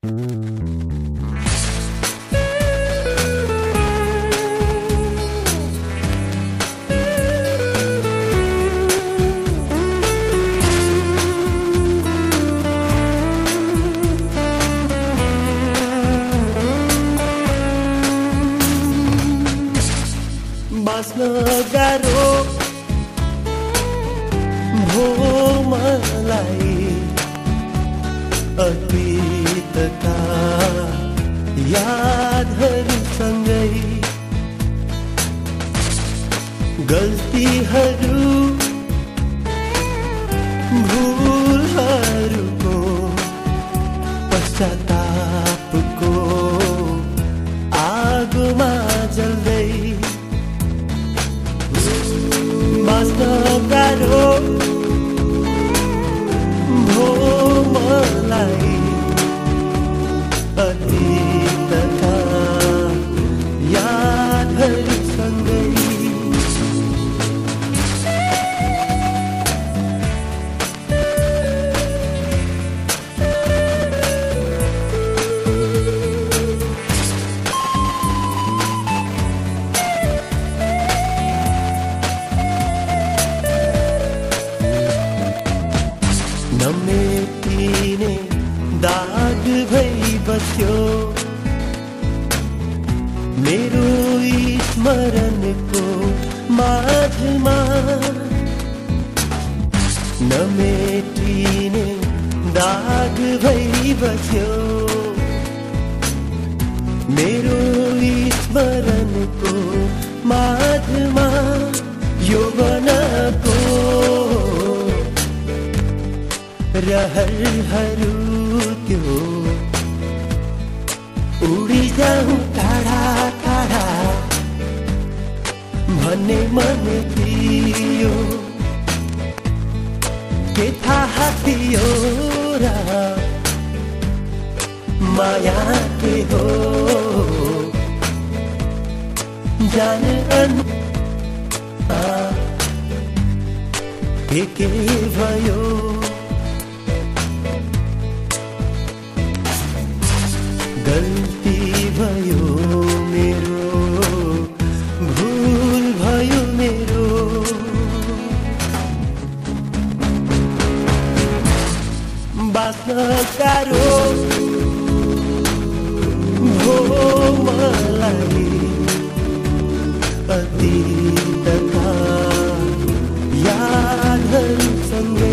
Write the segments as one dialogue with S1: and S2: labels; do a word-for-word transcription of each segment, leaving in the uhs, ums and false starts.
S1: बाँच्न गाह्रो भो मलाई अतीतका यादहरूसँगै गल्तीहरू भुलहरूको पश्चातापको आगोमा जल्दै बाँच्न गाह्रो भो मलाई अतीतका यादहरूसँगै नमेटिने दाग भई बस्यो मेरो स्मरणको माझमा नमेटिने दाग भई बस्यो मेरो स्मरणको माझमा यौवनको रहरहरू त्यो उडी जाऊँ टाढा टाढा भन्ने मन थियो के थाहा थियो र माया के हो जान के के भयो गल्ती भयो मेरो भूल भयो मेरो बाँच्न गाह्रो भो मलाई अतीतका यादहरूसँगै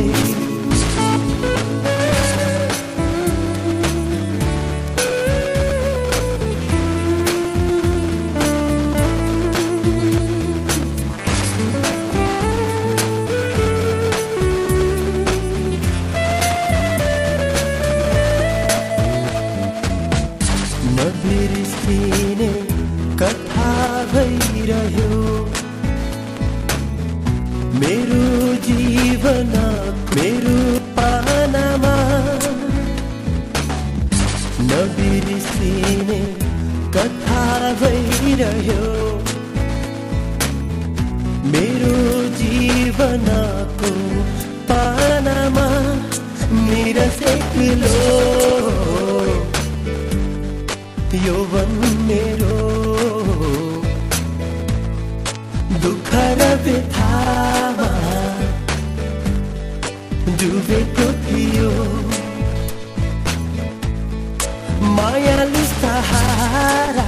S1: नबिर्सिने कथा भइरह्यो मेरो जीवन मेरो पानामा नबिर्सिने कथा भइरह्यो मेरो जीवनको पानामा निरसेक्लो यौवन मेरो दुःख र व्यथामा डुबेको थियो मायालु सहारा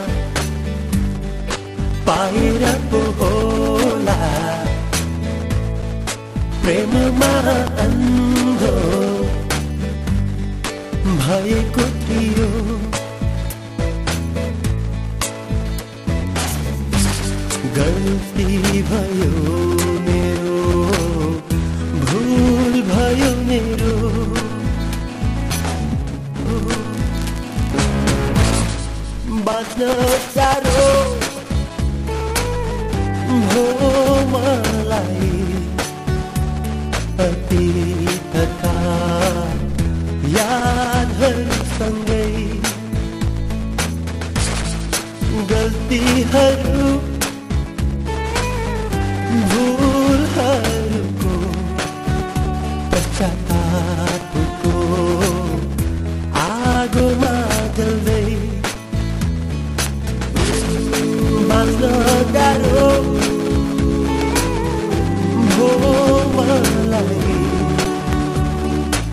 S1: पाएर पो होला प्रेममा अन्धो भएको थियो गल्ती भयो मेरो भूल भयो मेरो बाँच्न गाह्रो हो मलाई अतीतका यादहरूसँगै गल्तीहरू भूलहरूको पश्चातापको आगोमा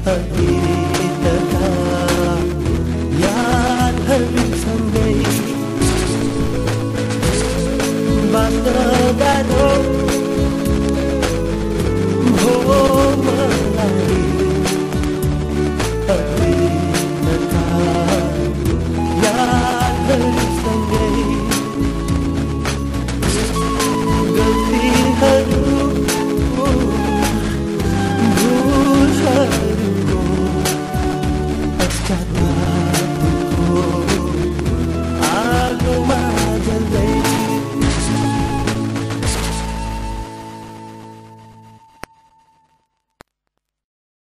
S1: अघि